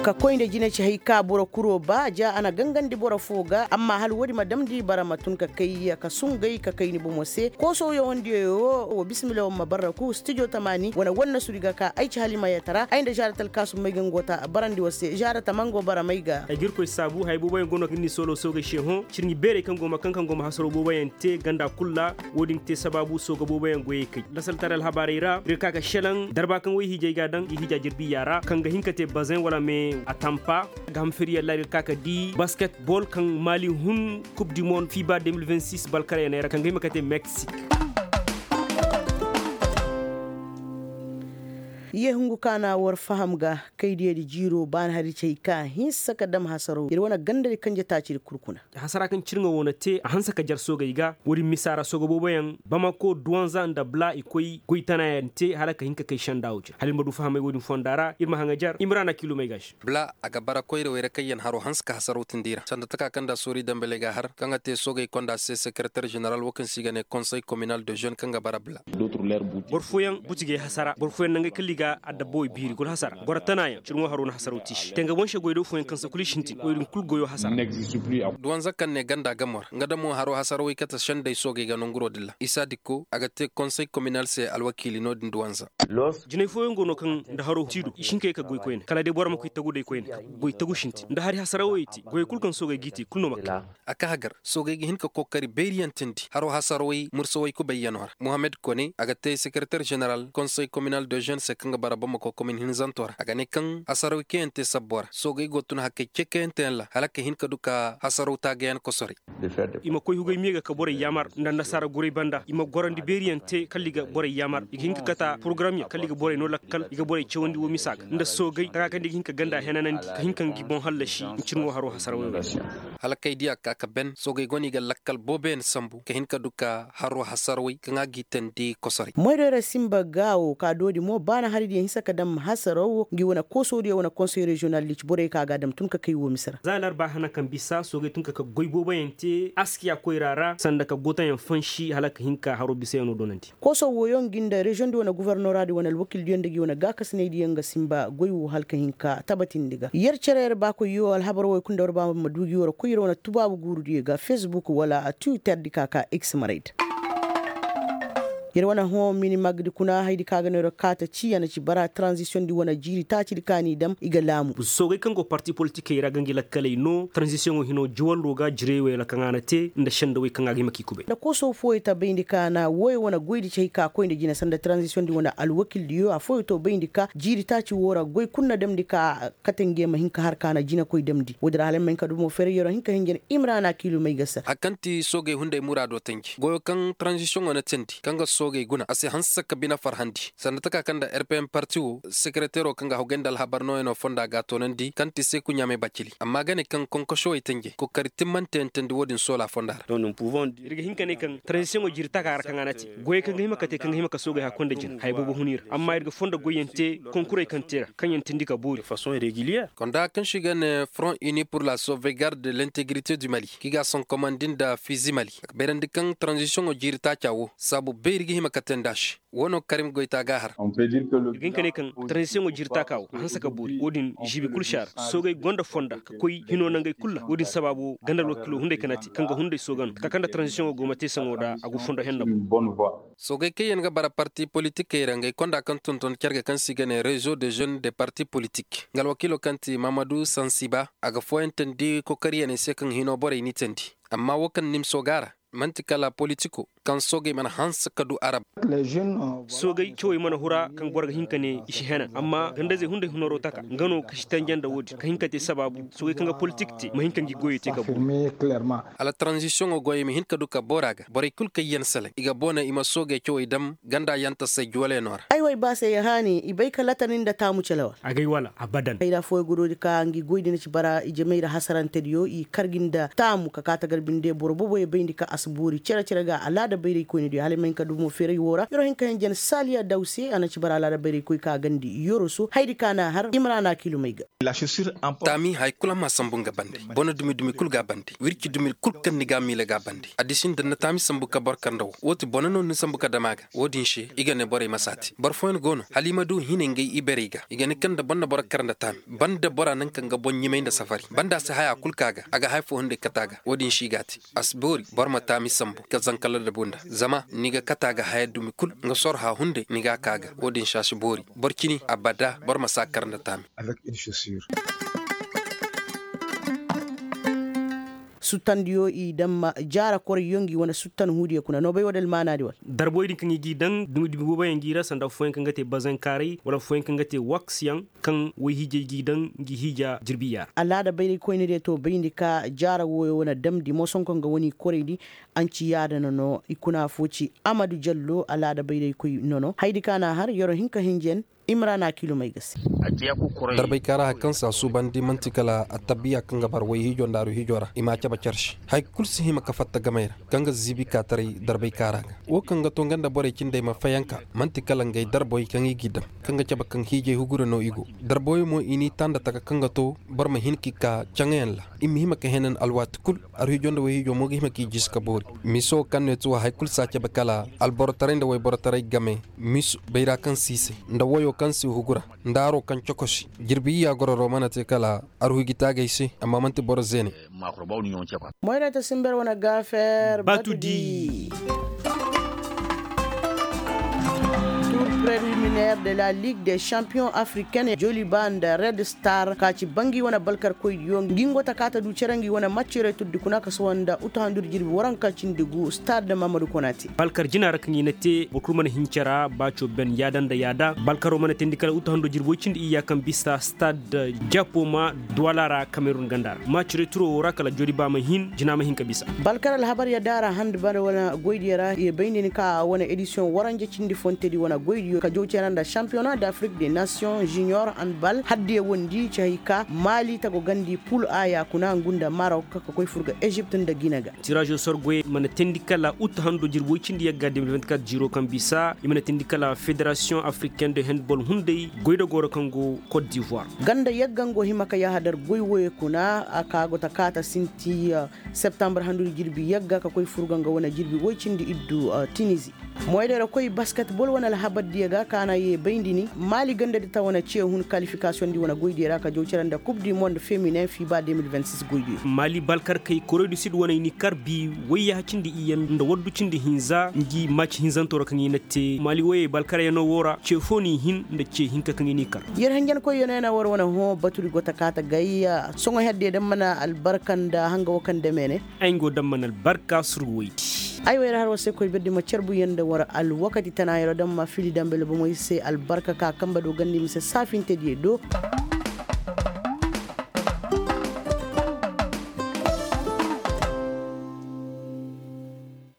ka koyde jina ci hay ka boro kuro ba ja ana gangandi boro foga amma hal wodi madam di bara matun ka kai ka sungay ka kai ni bomo se ko so yo wondi yo o bismillah ma baraku studio tamani wana suriga ka ay ci halima ya tara ay nda jaratal kasu may gangota barandi wose jarata mango bara mayga ay girko sabu hay bobo gono ni solo soga sheho cirni bere kan goma hasaro bobo te ganda kulla wodin te sababu soga bobo goye kai lasal taral habarira rika ka shelan darba kan wi hije gadan hija jirbi yara kan ga hinkate bazin wala me atampa gam feriya la kaka di basketball kan mali hun coupe du monde FIBA 2026 balkare ne kan ga makate Mexique ye hungu kana war fahamga kaydiye di jiro ban hari cey ka hin saka dam hasaro ir wana gandari kanje taci kurkuna hasara kan cirnga wona te a hansa ka jar soga iga wuri misara soga bobayan bamako duwanza nda bla ikoi goitana yante halaka hinka kai shandawje halin madu fahamay wodi fondara irma hanga jar imrana kilo mai gash bla aga bara koyre were kayen haro hanska hasaro tindira sanda taka kanda sori dambele ga har kanga te soga ikonda se secrétaire général wokan sigane conseil communal de jeunes kanga bara bla borfoyan butige hasara borfoyan nanga kalliga adda boy biri gol hasara goratana ya cirmo haruna hasaro tish tenga wonshe goydo foyan kansa kulishinti oydin kul goyo hasara duwan zakkan ne ganda gamor ngada mo haro hasaro wi kata shande soge ga nonguro dilla isa dikko aga te conseil communal se alwakili no din duwanza jine foyan gono kan da haro tidu ishinke ka goy koyen kala de borma ku tagu de koyen goy tagu shinti nda hari hasaro witi goy kul kan soge giti kulno makka aka hagar soge gi hinka kokari beriyan tindi haro hasaro wi murso wi ku bayyanor mohammed kone aga te secrétaire général conseil communal de jeunes se kanga bara bamako commune hin zantor aga ne kan hasaro kente sabbora soge gotun hakke kekente la halaka hinka duka hasaro tagen ko sori ima koy hugay miga ka bore yamar ndan nasara gure banda ima gorandi beriyante kalliga bore yamar hinka kata programme kalliga bore no lakkal iga bore cewandi wo misaga nda sogay taka kandi hinka ganda henanandi ka hinkan gi bon hallashi cinwo haro hasaro halakay dia ka ben sogay goni ga lakkal boben sambu ka hinka duka haro hasaro ka gitendi ko sori moydore simba gawo ka dodi mo bana haridi hin saka dam hasaro gi wona kosori wona conseil régional lich bore ka ga dam tun ka kai wo misra zalar ba hana kan bisa sogay tun ka goybo bayante askiya koyrara sanda ka gotan yan fanshi halaka hinka haro biseno donanti koso woyon ginda region di wona gouverneur di wona wakil di ndegi wona ga kasne di yanga simba goywu halka hinka tabatin diga yer cerer ba ko yo al habaro way kunda ba madugi wora ko yiro wona tubabu guru di ga Facebook wala Twitter di kaka X marid yere wana ho mini magdi kuna haydi kaga no kata ci yana ci bara transition di wana jiri ta ci kani dam iga lamu so gay kango parti politique ira gangi la kale no transition hino juwallo ga jirewe la kangana te nda shanda we kanga gi maki kube da ko so foy ta bendi kana woy wana goydi ci ka ko inde jina sanda transition di wana alwakil diyo a foy to bendi ka jiri ta ci wora goy kunna dem di ka katenge ma hinka har kana jina koy dem di wodra halen men ka dum fere yoro hinka hingen imrana kilo may gassa akanti soge hunde murado tanki goyo kan transition wana tendi kanga soge guna ase hansa kabina farhandi sanataka kanda RPM partiu secrétaire kanga hogendal habarno eno fonda gatonandi kanti se kunyame bacili amma gane kan konkosho itenge ko karitimante entendi wodin sola fondar donc nous pouvons dire hinkane kan transition jirta ka kanganati goye kan hima kate kan hima ka soga hakonda jin haybo hunir amma irga fonda goyente konkure kantera kan yentindi ka buri façon irrégulière konda kan shigane Front Uni pour la sauvegarde de l'intégrité du Mali kiga son commandant da Fizi Mali berandi kan transition jirta chawo sabu berigi hima tendash wono Karim Goita Gahar on peut dire que le ginkane kan transition jirta kaw hansa ka buri wodin jibi kulshar sogay gonda fonda ka koy hino nangay kulla wodin sababu gandal wakilo hunde kanati kanga hunde sogan ka kanda transition go mate sangoda agu fonda henna bonne voie sogay kayen ga bara parti politique rangay konda kan tonton kerga kan sigane réseau de jeunes des partis politiques ngal wakilo kanti Mamadou Sansiba aga foentendi ko kariyane sekan hino bore ni tendi amma wakan nim sogara mantika la politiko kan soge man hans kadu arab les jeunes sogay choy mana hura kan borga hinkane ishi hena amma gandaze hunde hunoro taka ngano kashtan janda wodi ka hinkate sababu sogay kanga politique ti ma hinkan gi goyete ka clairement à la transition o goye mi hinkadu ka boraga boray kul kay yen sale iga bona ima soge choy dam ganda yanta say jwale nor ay way ba say hani ibay ka latanin da tamu celawa agay wala abadan ayda foy gurodi ka ngi goyde ci bara ije meira hasarante diyo i karginda tamu ka kata garbinde borbo boye bindika asburi cere ga alada bayri ko ni di halimen ka dumo fere wora yoro hin kan jen Salia Dawsi ana ci bara alada bayri ko ka gandi yoro su haydi kana har Imrana Kilumaiga La chaussure en tami hay kula ma sambunga bande bona dumi kul ga bande wirki dumi kul kan ni ga mile ga bande addition dan tami sambu ka barkandaw woti bona non ni sambu ka damaga wodin she igane bore masati barfoen gono halima du hinengay iberiga igane kan da bonna bor karanda tam banda bora nan kan ga bonni mai da safari banda sa haya kul kaga aga haifo hunde kataga wodin shi gati asbori barma tami sambu ka zankala da bunda zama niga kataga haya dumi kul nga sorha hunde niga kaga wodin shashi bori barkini abada barma sa karanda tami avec une chaussure. sutandiyo idamma jara kor yongi wana sutan hudiya kuna no bay wadal manadi wal darboy din kan yigi dan dumi bo bayan gira sanda foyen kan gate bazan kare wala foyen kan gate wax yan kan wi hije gidan gi hija jirbiya alada bayri ko ne to bayndi ka jara woyo wana damdi mo son kan ga woni koredi anci yada no ikuna foci Amadou Diallo alada bayri ko nono haydi kana har yoro hinka hinjen Imrana Kilumaiga darbay kara kan sa subandi mantikala atabiya kan gabar way hijo ndaru hijora ima chaba charshi hay kulsi hima ka fatta gamayra kanga zibi ka tari darbay kara o kanga to nganda bore kinde ma fayanka mantikala ngay darboy kan gidam kanga chaba kan hije huguro no igo darboy mo ini tanda taka kanga to barma hinki ka changen la imi hima ka henen alwat kul ar hijo ndo way hijo mo hima ki jiska bori miso kan ne to hay kul sa chaba kala alborotare ndo way borotare game mis bayra kan sise nda woyo kan si hugura ndaro kan chokoshi jirbi ya goro romana te kala arhu gitage isi amma manti borzeni moyra ta simber wana gafer Batudi préliminaire de la Ligue des champions africaine Joli Band Red Star kaci bangi wana balkar koy yo ngingo takata du cerangi wana matchere tuddi kuna kaswanda utandur jirbi waranka cindigu stade Mamadou Konati balkar jinar kan yinate bukurman hincara bacho ben yadan da yada balkaro mana tendikala utando jirbo cindi iya kan bista stade Japoma Doualara Cameroun gandar matchere turo rakala Joli Bama hin jinama hin kabisa balkar al habar ya dara handball wana goydira e bayni ka wana edition waranje cindi fontedi wana goydi ka jowceranda championnat d'Afrique des nations junior handball hadde wondi chahika Mali tago gandi pool aya kuna ngunda Maroc ka koy furga Egypte da Guinea tirage au sort goy mana tendikala utando jirbo cindi yagga 2024 jiro kan bisa imana tendikala fédération africaine de handball hundey goydo goro kango Côte d'Ivoire ganda yaggango himaka ya hadar goywoye kuna aka gota kata sinti septembre handu jirbi yagga ka koy furga nga wana jirbi woy cindi iddu Tunisie moydere koy basketball wana la habaddi ga kana ye bayndini Mali ganda de tawana ci hun qualification di wana goydira ka jowceranda coupe du monde féminin FIBA 2026 goydi Mali balkar kay Corée du Sud wana ni karbi wayya cindi iyan nda waddu cindi hinza ngi match hinzan to kan yinate Mali waye balkar yano wora ce foni hin nda ce hinka kan yini kar yer hangen koy yonena war wana ho baturi gota kata gayya songo hedde dam mana albarkanda hanga wakande mene ay go dam mana albarka surwoyti ay wayra har wase koy beddi ma cerbu yende wara al wakati tanayro dam ma fili dambele bo moy se albarka ka kamba do gandi mi se safinte die do